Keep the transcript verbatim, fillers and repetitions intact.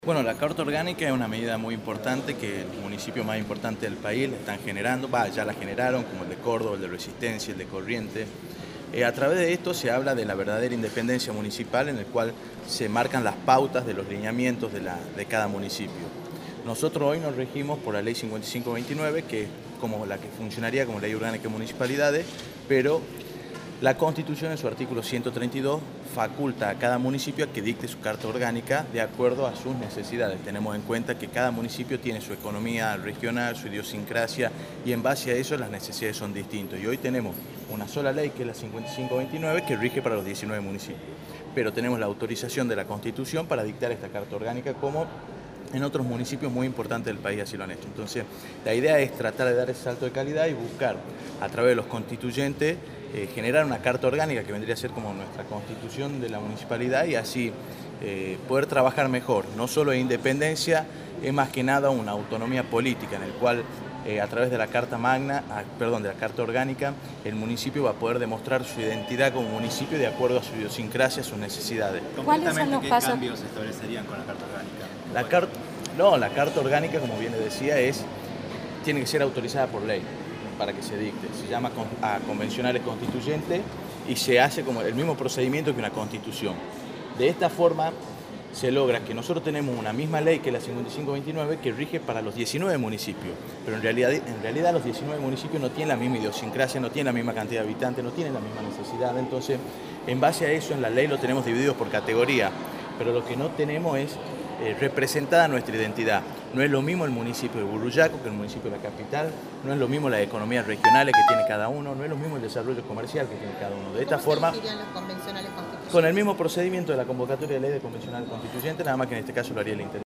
Bueno, la Carta Orgánica es una medida muy importante que los municipios más importantes del país la están generando, va, ya la generaron, como el de Córdoba, el de Resistencia, el de Corrientes. Eh, a través de esto se habla de la verdadera independencia municipal, en el cual se marcan las pautas de los lineamientos de, la, de cada municipio. Nosotros hoy nos regimos por la Ley cincuenta y cinco veintinueve, que es como la que funcionaría como Ley Orgánica de Municipalidades, pero la Constitución en su artículo ciento treinta y dos faculta a cada municipio a que dicte su carta orgánica de acuerdo a sus necesidades. Tenemos en cuenta que cada municipio tiene su economía regional, su idiosincrasia, y en base a eso las necesidades son distintas. Y hoy tenemos una sola ley, que es la cincuenta y cinco veintinueve, que rige para los diecinueve municipios. Pero tenemos la autorización de la Constitución para dictar esta carta orgánica, como en otros municipios muy importantes del país así lo han hecho. Entonces, la idea es tratar de dar ese salto de calidad y buscar, a través de los constituyentes, eh, generar una carta orgánica que vendría a ser como nuestra constitución de la municipalidad, y así eh, poder trabajar mejor. No solo en independencia, es más que nada una autonomía política, en el cual eh, a través de la Carta Magna, ah, perdón, de la Carta Orgánica, el municipio va a poder demostrar su identidad como municipio de acuerdo a su idiosincrasia, a sus necesidades. ¿Cuáles son los ¿Qué pasos? cambios se establecerían con la Carta Orgánica? La carta, no, la Carta Orgánica, como bien le decía, es, tiene que ser autorizada por ley para que se dicte. Se llama a convencionales constituyentes y se hace como el mismo procedimiento que una constitución. De esta forma se logra que nosotros tenemos una misma ley que la cincuenta y cinco veintinueve, que rige para los diecinueve municipios, pero en realidad, en realidad los diecinueve municipios no tienen la misma idiosincrasia, no tienen la misma cantidad de habitantes, no tienen la misma necesidad. Entonces, en base a eso, en la ley lo tenemos dividido por categoría, pero lo que no tenemos es eh, representada nuestra identidad. No es lo mismo el municipio de Burruyaco que el municipio de la capital, no es lo mismo las economías regionales que tiene cada uno, no es lo mismo el desarrollo comercial que tiene cada uno. De esta forma, ¿Cómo se elegirían los convencionales constituyentes? con el mismo procedimiento de la convocatoria de ley de convencional constituyente, nada más que en este caso lo haría el intendente.